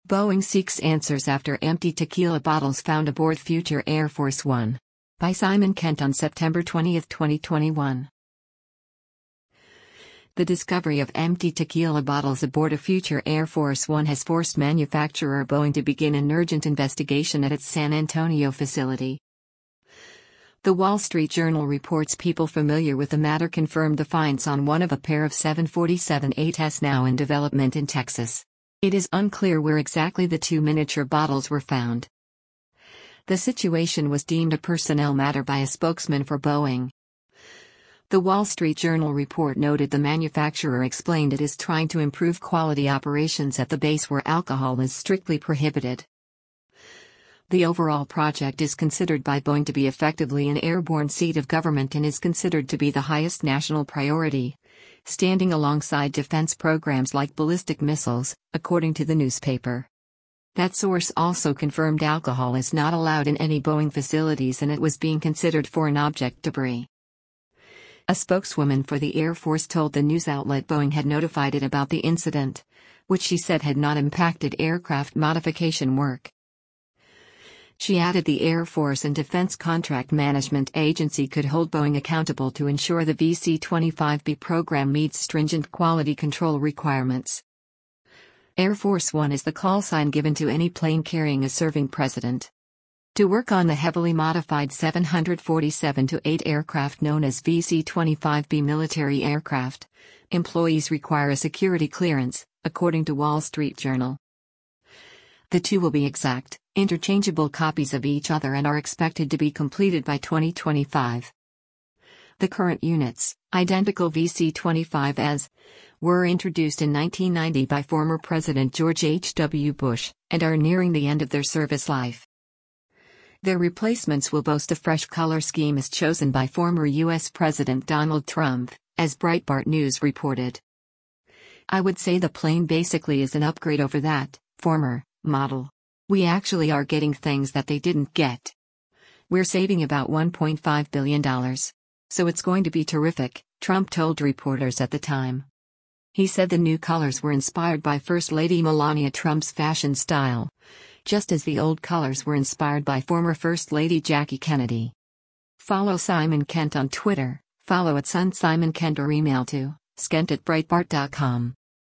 Boeing seeks answers after empty tequila bottles found aboard future Air Force One. By Simon Kent on September 20, 2021. The discovery of empty tequila bottles aboard a future Air Force One has forced manufacturer Boeing to begin an urgent investigation at its San Antonio facility. The Wall Street Journal reports people familiar with the matter confirmed the finds on one of a pair of 747-8s now in development in Texas. It is unclear where exactly the two miniature bottles were found. The situation was deemed a personnel matter by a spokesman for Boeing. The Wall Street Journal report noted the manufacturer explained it is trying to improve quality operations at the base where alcohol is strictly prohibited. The overall project is considered by Boeing to be effectively an airborne seat of government and is considered to be the highest national priority, standing alongside defense programs like ballistic missiles, according to the newspaper. That source also confirmed alcohol is not allowed in any Boeing facilities and it was being considered foreign object debris. A spokeswoman for the Air Force told the news outlet Boeing had notified it about the incident, which she said had not impacted aircraft modification work. She added the Air Force and Defense Contract Management Agency could hold Boeing accountable to ensure the VC-25B program meets stringent quality control requirements. Air Force One is the call sign given to any plane carrying a serving president. To work on the heavily modified 747-8 aircraft known as VC-25B military aircraft, employees require a security clearance, according to Wall Street Journal. The two will be exact, interchangeable copies of each other and are expected to be completed by 2025. The current units, identical VC-25s, were introduced in 1990 by former President George H.W. Bush, and are nearing the end of their service life. Their replacements will boast a fresh color scheme as chosen by former U.S. President Donald Trump, as Breitbart News reported. I would say the plane basically is an upgrade over that former model. We actually are getting things that they didn't get. We're saving about $1.5 billion. So it's going to be terrific, Trump told reporters at the time. He said the new colors were inspired by First Lady Melania Trump's fashion style, just as the old colors were inspired by former First Lady Jackie Kennedy. Follow Simon Kent on Twitter, follow @SunSimonKent or email to skent@breitbart.com.